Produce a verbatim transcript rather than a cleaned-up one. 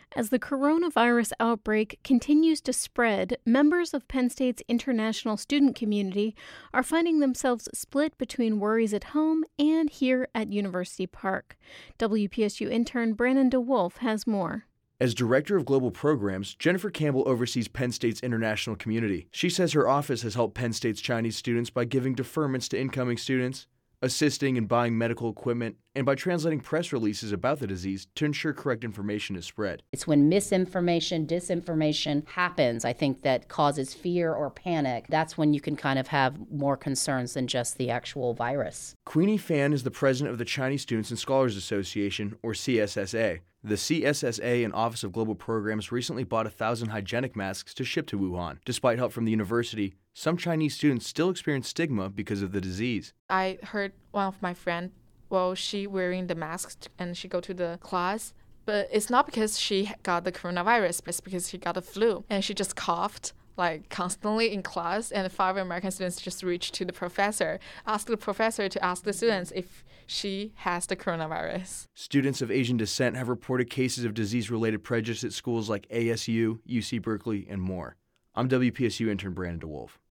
As the coronavirus outbreak continues to spread, members of Penn State's international student community are finding themselves split between worries at home and here at University Park. W P S U intern Brandon DeWolf has more. As Director of Global Programs, Jennifer Campbell oversees Penn State's international community. She says her office has helped Penn State's Chinese students by giving deferments to incoming students, assisting in buying medical equipment, and by translating press releases about the disease to ensure correct information is spread. It's when misinformation, disinformation happens, I think, that causes fear or panic. That's when you can kind of have more concerns than just the actual virus. Queenie Fan is the president of the Chinese Students and Scholars Association, or C S S A. The C S S A and Office of Global Programs recently bought a thousand hygienic masks to ship to Wuhan. Despite help from the university, some Chinese students still experience stigma because of the disease. I heard one of my friends, well, she wearing the mask and she go to the class, but it's not because she got the coronavirus, but it's because she got the flu and she just coughed like constantly in class, and five American students just reached to the professor, asked the professor to ask the students if she has the coronavirus. Students of Asian descent have reported cases of disease-related prejudice at schools like A S U, U C Berkeley, and more. I'm W P S U intern Brandon DeWolf.